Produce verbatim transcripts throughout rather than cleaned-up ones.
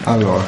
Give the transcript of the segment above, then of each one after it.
Allora,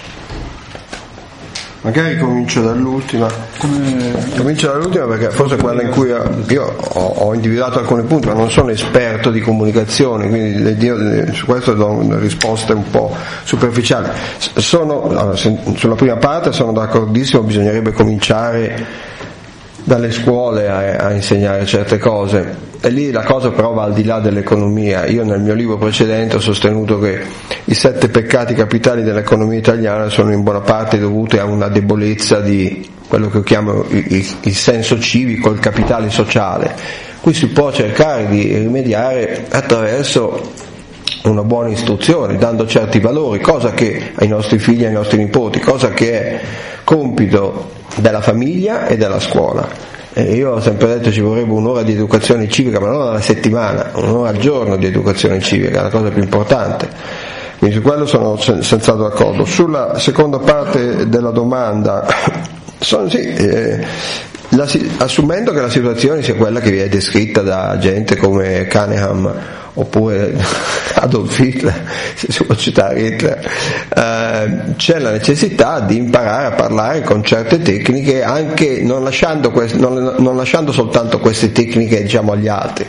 magari comincio dall'ultima. Come... Comincio dall'ultima perché forse è quella in cui io ho, ho individuato alcuni punti, ma non sono esperto di comunicazione, quindi io su questo do risposte un po' superficiali. Sono, allora, sulla prima parte sono d'accordissimo, bisognerebbe cominciare dalle scuole a, a insegnare certe cose, e lì la cosa però va al di là dell'economia. Io nel mio libro precedente ho sostenuto che i sette peccati capitali dell'economia italiana sono in buona parte dovuti a una debolezza di quello che io chiamo il, il senso civico, il capitale sociale. Qui si può cercare di rimediare attraverso una buona istruzione, dando certi valori, cosa che ai nostri figli e ai nostri nipoti, cosa che è compito della famiglia e della scuola. E io ho sempre detto ci vorrebbe un'ora di educazione civica, ma non alla settimana, un'ora al giorno di educazione civica, è la cosa più importante. Quindi su quello sono senz'altro d'accordo. Sulla seconda parte della domanda, sono, sì, eh, la, assumendo che la situazione sia quella che viene descritta da gente come Kahneman oppure Adolf Hitler, se si può citare Hitler, eh, c'è la necessità di imparare a parlare con certe tecniche, anche non lasciando, quest- non, non lasciando soltanto queste tecniche, diciamo, agli altri.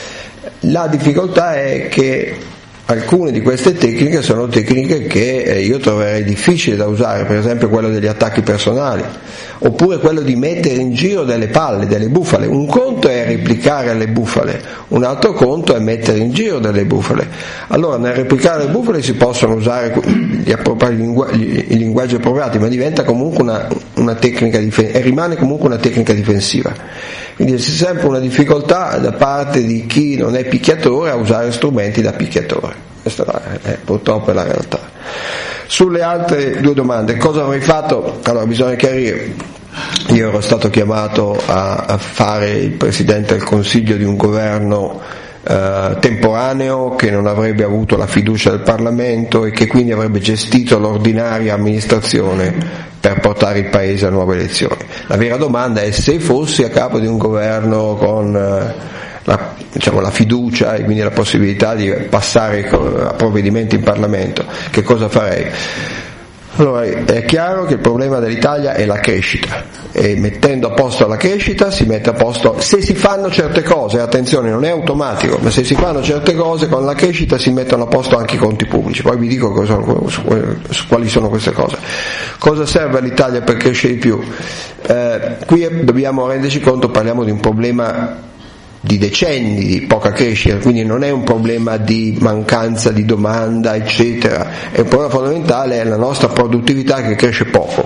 La difficoltà è che alcune di queste tecniche sono tecniche che io troverei difficili da usare, per esempio quello degli attacchi personali, oppure quello di mettere in giro delle palle, delle bufale. Un conto è replicare le bufale, un altro conto è mettere in giro delle bufale. Allora nel replicare le bufale si possono usare gli, appropri, gli, i linguaggi appropriati, ma diventa comunque una, una tecnica difensiva, e rimane comunque una tecnica difensiva. Quindi c'è sempre una difficoltà da parte di chi non è picchiatore a usare strumenti da picchiatore. Questa è purtroppo la realtà. Sulle altre due domande, cosa avrei fatto? Allora bisogna chiarire, io ero stato chiamato a, a fare il Presidente del Consiglio di un governo eh, temporaneo che non avrebbe avuto la fiducia del Parlamento e che quindi avrebbe gestito l'ordinaria amministrazione per portare il Paese a nuove elezioni. La vera domanda è: se fossi a capo di un governo con eh, la, diciamo, la fiducia e quindi la possibilità di passare a provvedimenti in Parlamento, che cosa farei? Allora, è chiaro che il problema dell'Italia è la crescita, e mettendo a posto la crescita si mette a posto, se si fanno certe cose, attenzione, non è automatico, ma se si fanno certe cose con la crescita si mettono a posto anche i conti pubblici. Poi vi dico cosa, su, su quali sono queste cose. Cosa serve all'Italia per crescere di più? Eh, qui dobbiamo renderci conto, parliamo di un problema di decenni di poca crescita, quindi non è un problema di mancanza di domanda eccetera, è un problema fondamentale, è la nostra produttività che cresce poco.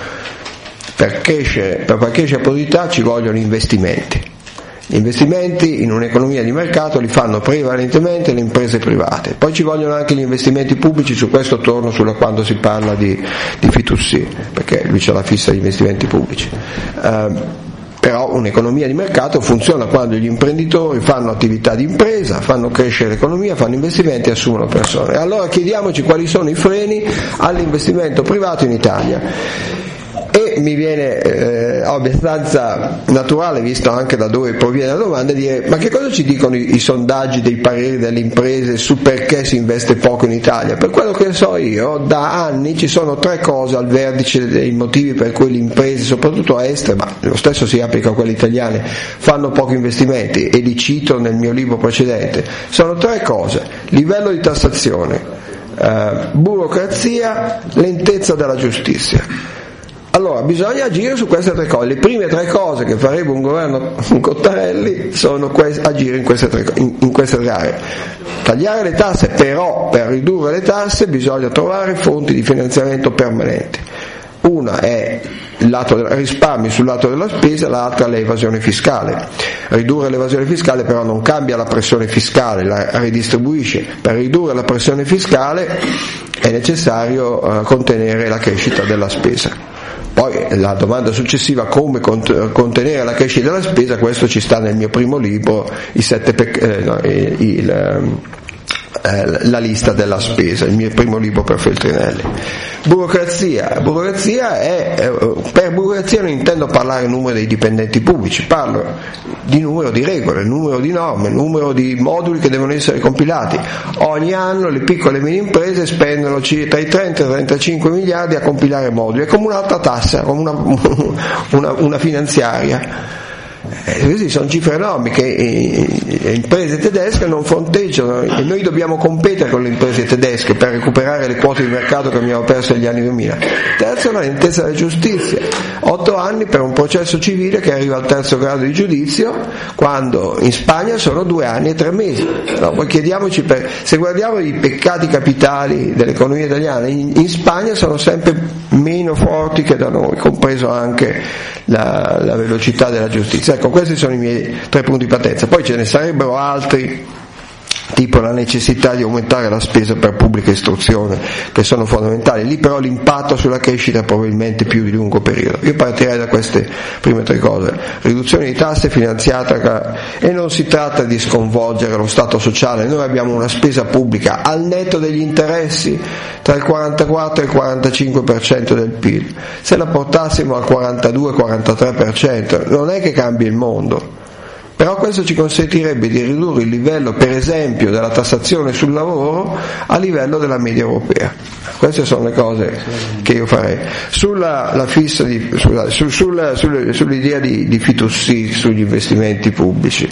Per crescere, per far crescere la produttività ci vogliono investimenti. Gli investimenti in un'economia di mercato li fanno prevalentemente le imprese private, poi ci vogliono anche gli investimenti pubblici. Su questo torno sulla quando si parla di, di Fitoussi, perché lui c'ha la fissa degli investimenti pubblici. Uh, Però un'economia di mercato funziona quando gli imprenditori fanno attività di impresa, fanno crescere l'economia, fanno investimenti e assumono persone. Allora chiediamoci quali sono i freni all'investimento privato in Italia. E mi viene eh, abbastanza naturale, visto anche da dove proviene la domanda, dire: ma che cosa ci dicono i, i sondaggi dei pareri delle imprese su perché si investe poco in Italia? Per quello che so io, da anni ci sono tre cose al vertice dei motivi per cui le imprese, soprattutto estere, ma lo stesso si applica a quelle italiane, fanno pochi investimenti, e li cito nel mio libro precedente. Sono tre cose: livello di tassazione, eh, burocrazia, lentezza della giustizia. Allora bisogna agire su queste tre cose. Le prime tre cose che farebbe un governo con Cottarelli sono que- agire in queste, tre, in, in queste tre aree. Tagliare le tasse, però per ridurre le tasse bisogna trovare fonti di finanziamento permanenti. Una è il lato del risparmio sul lato della spesa, l'altra l'evasione fiscale. Ridurre l'evasione fiscale però non cambia la pressione fiscale, la ridistribuisce. Per ridurre la pressione fiscale è necessario uh, contenere la crescita della spesa. Poi la domanda successiva, come contenere la crescita della spesa, questo ci sta nel mio primo libro, i sette pec- eh, no, il, il, eh, la lista della spesa, il mio primo libro per Feltrinelli. Burocrazia, burocrazia è, per burocrazia non intendo parlare del numero dei dipendenti pubblici, parlo di numero di regole, numero di norme, numero di moduli che devono essere compilati. Ogni anno le piccole e medie imprese spendono tra i trenta e i trentacinque miliardi a compilare moduli, è come un'altra tassa, come una, una, una finanziaria. Eh, questi sono cifre enormi che eh, le imprese tedesche non fronteggiano e noi dobbiamo competere con le imprese tedesche per recuperare le quote di mercato che abbiamo perso negli anni duemila. Terzo, la lentezza della giustizia, otto anni per un processo civile che arriva al terzo grado di giudizio, quando in Spagna sono due anni e tre mesi. No, poi chiediamoci, per, se guardiamo i peccati capitali dell'economia italiana, in, in Spagna sono sempre meno forti che da noi, compreso anche la, la velocità della giustizia. Ecco, questi sono i miei tre punti di partenza. Poi ce ne sarebbero altri, tipo la necessità di aumentare la spesa per pubblica istruzione, che sono fondamentali. Lì però l'impatto sulla crescita è probabilmente più di lungo periodo. Io partirei da queste prime tre cose: riduzione di tasse finanziata, e non si tratta di sconvolgere lo stato sociale. Noi abbiamo una spesa pubblica al netto degli interessi tra il quarantaquattro e il quarantacinque per cento del P I L. Se la portassimo al quarantadue quarantatré per cento non è che cambi il mondo, però questo ci consentirebbe di ridurre il livello, per esempio, della tassazione sul lavoro a livello della media europea. Queste sono le cose che io farei. Sulla la fissa di, sulla, sul, sulla, sulle, sull'idea di, di fiducia sugli investimenti pubblici.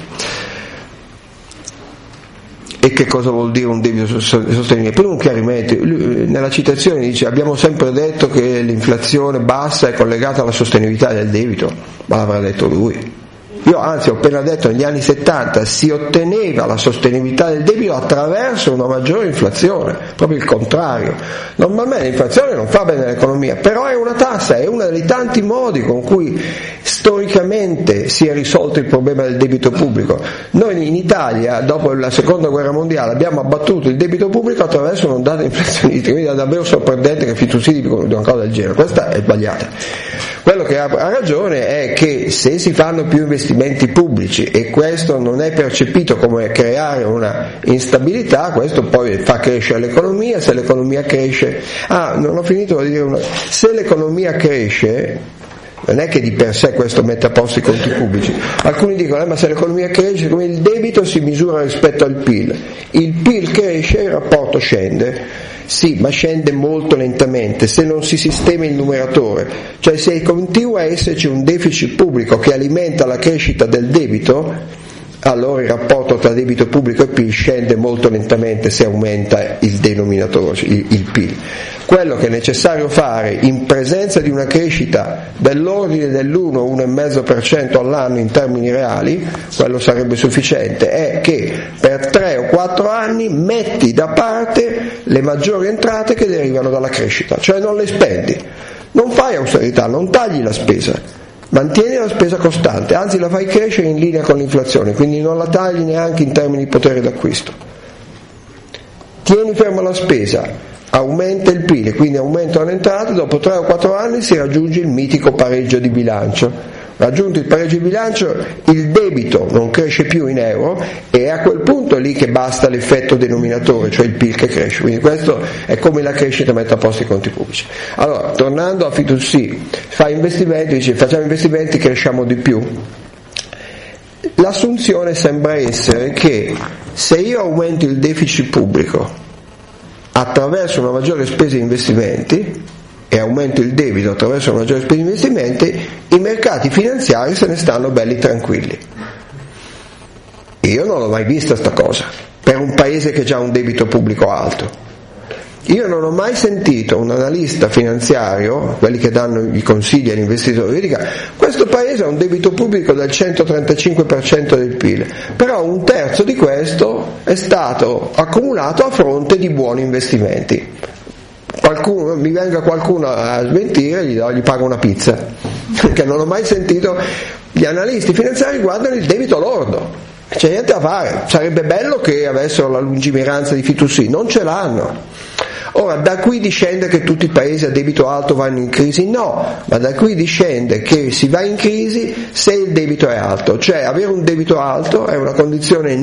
E che cosa vuol dire un debito sostenibile? Prima un chiarimento: nella citazione dice abbiamo sempre detto che l'inflazione bassa è collegata alla sostenibilità del debito, ma l'avrà detto lui. Io anzi ho appena detto negli anni settanta si otteneva la sostenibilità del debito attraverso una maggiore inflazione, proprio il contrario. Normalmente l'inflazione non fa bene all'economia, però è una tassa, è uno dei tanti modi con cui storicamente si è risolto il problema del debito pubblico. Noi in Italia, dopo la seconda guerra mondiale, abbiamo abbattuto il debito pubblico attraverso un'ondata inflazionistica, quindi è davvero sorprendente che Fitoussi dica una cosa del genere. Questa è sbagliata. Quello che ha ragione è che se si fanno più investimenti pubblici e questo non è percepito come creare una instabilità, questo poi fa crescere l'economia. Se l'economia cresce, ah non ho finito di dire una, se l'economia cresce non è che di per sé questo mette a posto i conti pubblici. Alcuni dicono eh, ma se l'economia cresce, come il debito si misura rispetto al P I L, il P I L cresce, il rapporto scende. Sì, ma scende molto lentamente se non si sistema il numeratore, cioè se continua a esserci un deficit pubblico che alimenta la crescita del debito, allora il rapporto tra debito pubblico e P I L scende molto lentamente se aumenta il denominatore, il, il P I L. Quello che è necessario fare in presenza di una crescita dell'ordine dell'uno uno virgola cinque per cento all'anno in termini reali, quello sarebbe sufficiente, è che per tre o quattro anni metti da parte le maggiori entrate che derivano dalla crescita, cioè non le spendi, non fai austerità, non tagli la spesa, mantieni la spesa costante, anzi la fai crescere in linea con l'inflazione, quindi non la tagli neanche in termini di potere d'acquisto. Tieni ferma la spesa, aumenta il P I L, quindi aumentano le entrate, dopo tre o quattro anni si raggiunge il mitico pareggio di bilancio. Raggiunto il pareggio di bilancio, il debito non cresce più in euro e è a quel punto lì che basta l'effetto denominatore, cioè il P I L che cresce. Quindi questo è come la crescita mette a posto i conti pubblici. Allora, tornando a Fitoussi, fa investimenti, dice facciamo investimenti, cresciamo di più. L'assunzione sembra essere che se io aumento il deficit pubblico attraverso una maggiore spesa di investimenti e aumento il debito attraverso una maggiore spesa di investimenti, i mercati finanziari se ne stanno belli tranquilli. Io non l'ho mai vista sta cosa per un paese che ha un debito pubblico alto. Io non ho mai sentito un analista finanziario, quelli che danno i consigli agli investitori, che dica questo paese ha un debito pubblico del centotrentacinque per cento del P I L, però un terzo di questo è stato accumulato a fronte di buoni investimenti. Qualcuno, mi venga qualcuno a smentire, gli, do, gli pago una pizza, perché non ho mai sentito. Gli analisti finanziari guardano il debito lordo, c'è niente da fare, sarebbe bello che avessero la lungimiranza di Fitoussi, non ce l'hanno. Ora, da qui discende che tutti i paesi a debito alto vanno in crisi? No, ma da qui discende che si va in crisi se il debito è alto, cioè avere un debito alto è una condizione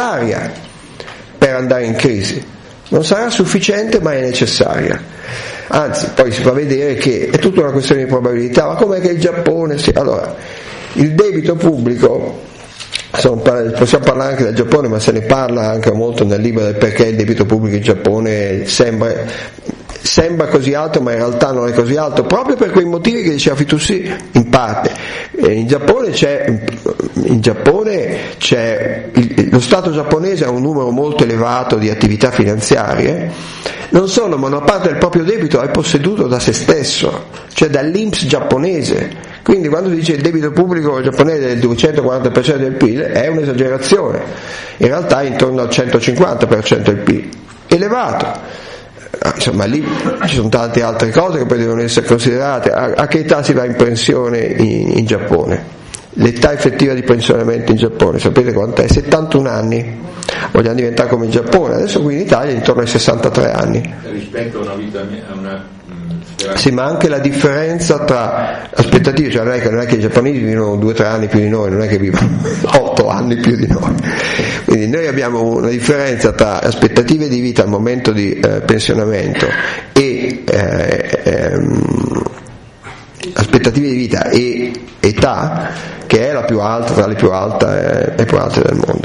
necessaria per andare in crisi. Non sarà sufficiente, ma è necessaria. anzi poi si fa vedere che è tutta una questione di probabilità. Ma com'è che il Giappone si... allora il debito pubblico, possiamo parlare anche del Giappone, ma se ne parla anche molto nel libro del perché il debito pubblico in Giappone sembra, sembra così alto, ma in realtà non è così alto, proprio per quei motivi che diceva Fitoussi in parte. In Giappone c'è, in Giappone c'è il, lo Stato giapponese ha un numero molto elevato di attività finanziarie, non solo, ma una parte del proprio debito è posseduto da se stesso, cioè dall'I N P S giapponese. Quindi quando si dice il debito pubblico giapponese del duecentoquaranta per cento del P I L è un'esagerazione, in realtà è intorno al centocinquanta per cento del P I L, elevato. Insomma lì ci sono tante altre cose che poi devono essere considerate. A, a che età si va in pensione in, in Giappone? L'età effettiva di pensionamento in Giappone, sapete quant'è? settantuno anni. Vogliamo diventare come il Giappone, adesso qui in Italia è intorno ai sessantatré anni. Rispetto a una vita, a una sì, ma anche la differenza tra aspettative, cioè non è che, non è che i giapponesi vivono due o tre anni più di noi, non è che vivono otto anni più di noi. Quindi noi abbiamo una differenza tra aspettative di vita al momento di eh, pensionamento e eh, ehm, aspettative di vita e età che è la più alta, tra le più alte e più alte del mondo.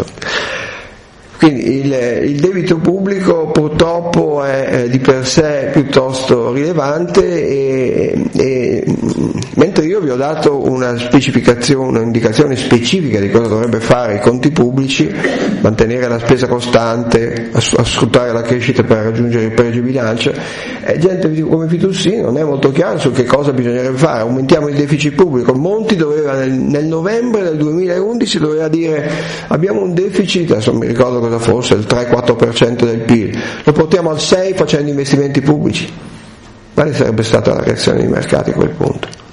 Quindi il, il debito pubblico purtroppo è, è di per sé piuttosto rilevante e, e mentre io vi ho dato una specificazione, un'indicazione specifica di cosa dovrebbe fare i conti pubblici, mantenere la spesa costante, a, a sfruttare la crescita per raggiungere il pareggio di bilancio, e gente come Fitoussi non è molto chiaro su che cosa bisognerebbe fare. Aumentiamo il deficit pubblico. Monti doveva nel, nel novembre del duemilaundici doveva dire abbiamo un deficit, adesso non mi ricordo cosa fosse, il tre quattro per cento del P I L, lo portiamo al sei facendo investimenti pubblici. Quale sarebbe stata la reazione dei mercati a quel punto?